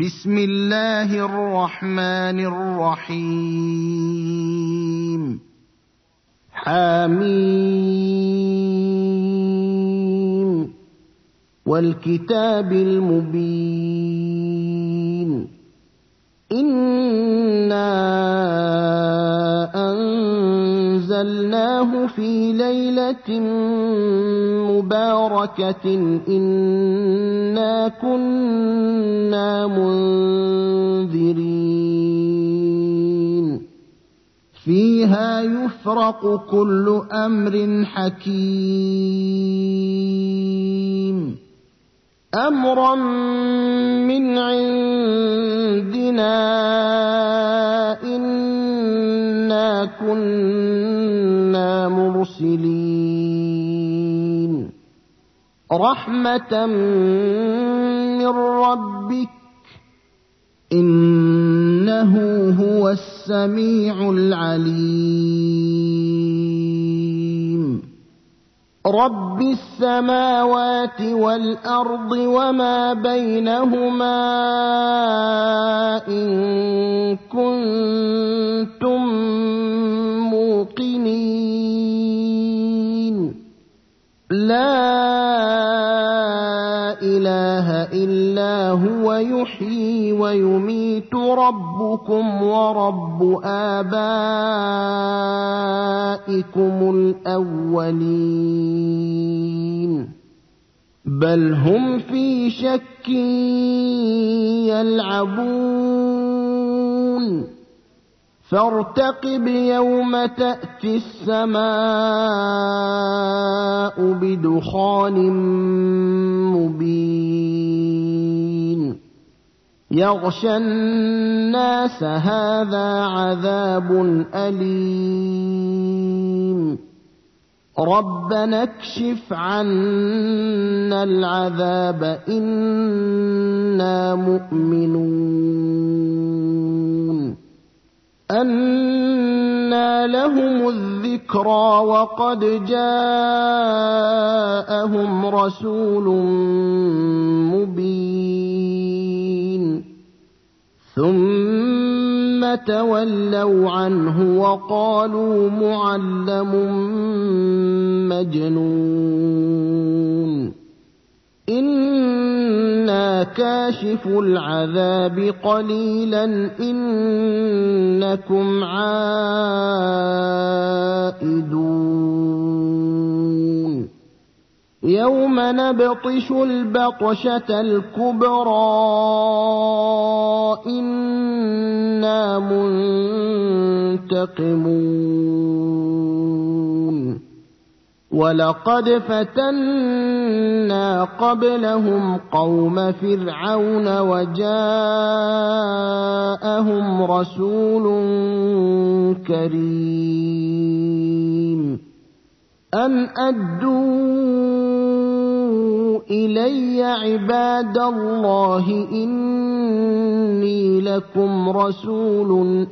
بسم الله الرحمن الرحيم حميم والكتاب المبين إنا أنزلناه في ليلة مباركة إنا كنا منذرين فيها يفرق كل أمر حكيم أمرا من عندنا إنا كنا مرسلين رحمة من ربك إنه هو السميع العليم رب السماوات والأرض وما بينهما إن كنتم موقنين لا إله إلا هو يحيي ويميت ربكم ورب آبائكم الأولين بل هم في شك يلعبون فارتقب يوم تأتي السماء بدخان مبين يغشى الناس هذا عذاب أليم ربنا اكشف عنا العذاب إنا مؤمنون أنى لهم الذكرى وقد جاءهم رسول مبين ثم تولوا عنه وقالوا معلم مجنون إنا كاشف العذاب قليلا إنكم عائدون يوم نبطش البطشة الكبرى إنا منتقمون ولقد فتنا قبلهم قوم فرعون وجاءهم رسول كريم أن أدوا إلي عباد الله إني لكم رسول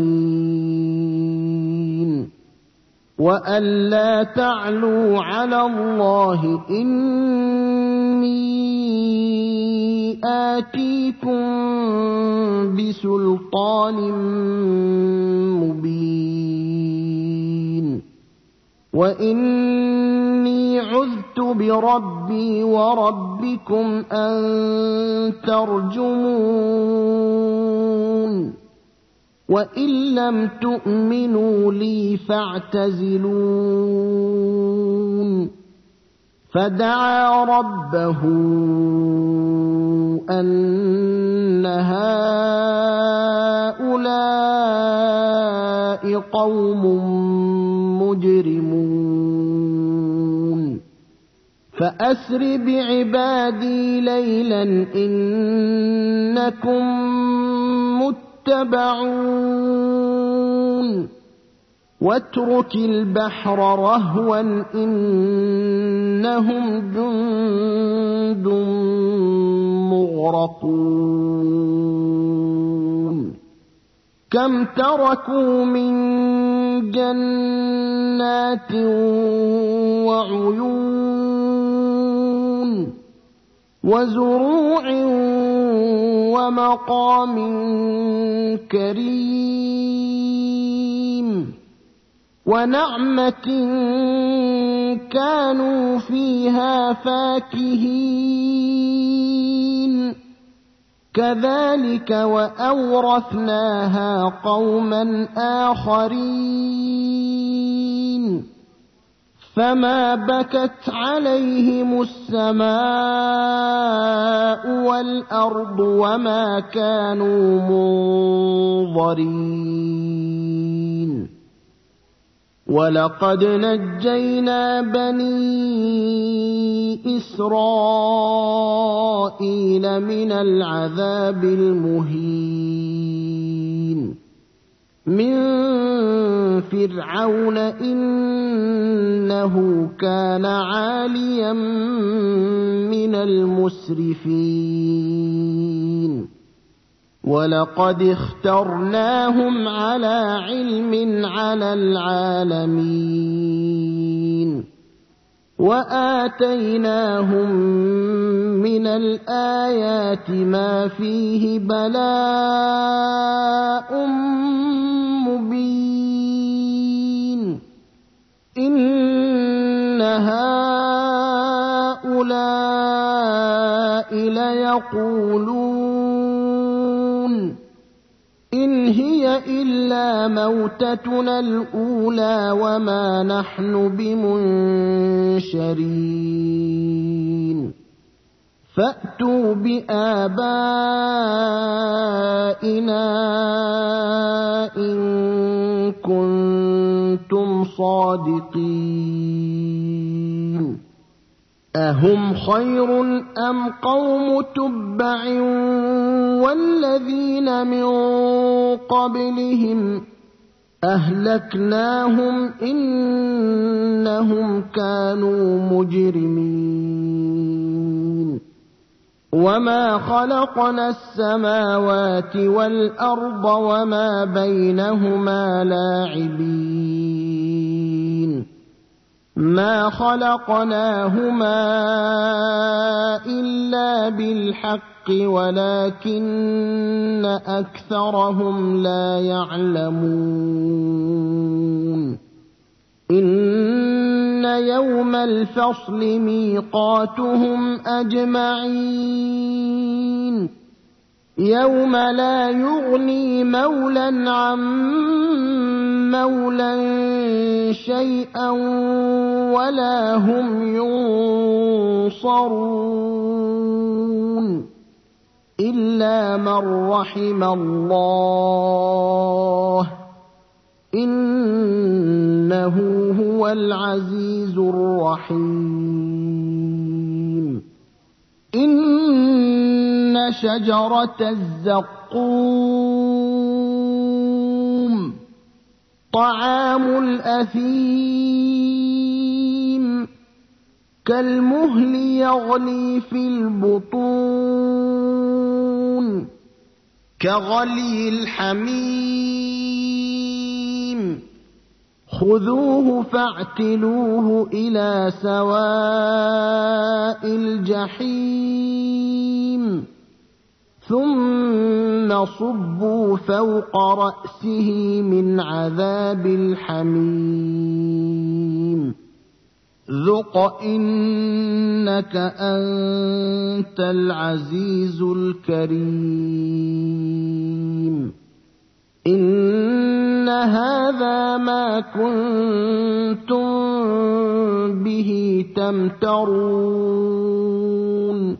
أمين وأن لا تعلوا على الله إني آتيكم بسلطان مبين وإني عذت بربي وربكم أن ترجمون وإن لم تؤمنوا لي فاعتزلون فدعا ربه أن هؤلاء قوم مجرمون فأسر بعبادي ليلا إنكم متبعون واترك البحر رهوا إنهم جند مغرقون كم تركوا من جنات وعيون وزروع ومقام كريم ونعمة كانوا فيها فاكهين كذلك وأورثناها قوما آخرين فما بكت عليهم السماء والأرض وما كانوا منظرين ولقد نجينا بني إسرائيل من العذاب المهين من فرعون إنه كان عاليا من المسرفين ولقد اخترناهم على علم على العالمين وآتيناهم من الآيات ما فيه بلاء مبين إن هؤلاء ليقولون إن هي إلا موتتنا الأولى وما نحن بمنشرين فأتوا بآبائنا إن كنتم صادقين أهم خير أم قوم تبع والذين من قبلهم أهلكناهم إنهم كانوا مجرمين وما خلقنا السماوات والأرض وما بينهما لاعبين ما خلقناهما إلا بالحق ولكن أكثرهم لا يعلمون إن يوم الفصل ميقاتهم أجمعين يوم لا يغني مولا عن مولا شيئا ولا هم ينصرون إلا من رحم الله إنه هو العزيز الرحيم إن شجرة الزقوم طعام الأثيم كالمهل يغلي في البطون كغلي الحميم خذوه فاعتلوه إلى سواء الجحيم ثم صبوا فوق رأسه من عذاب الحميم ذق إنك أنت العزيز الكريم إن هذا ما كنتم به تمترون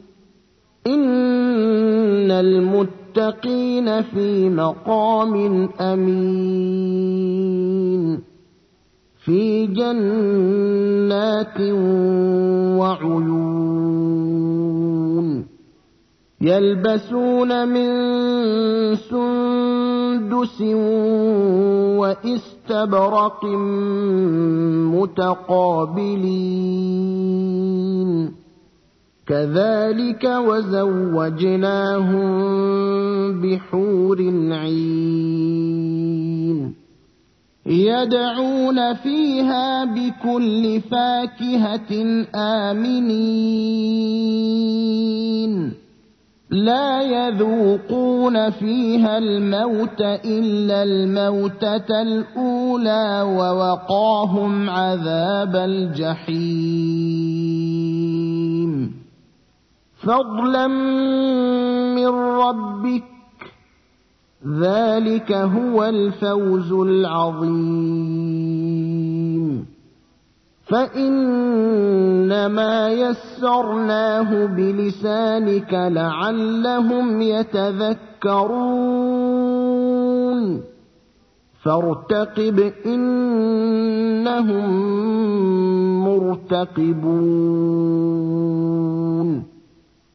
إن المتقين في مقام أمين في جنات وعيون يلبسون من سندس واستبرق متقابلين كذلك وزوجناهم بحور عين يدعون فيها بكل فاكهة آمنين لا يذوقون فيها الموت إلا الموتة الأولى ووقاهم عذاب الجحيم فضلا من ربك ذلك هو الفوز العظيم فإنما يسرناه بلسانك لعلهم يتذكرون فارتقب إنهم مرتقبون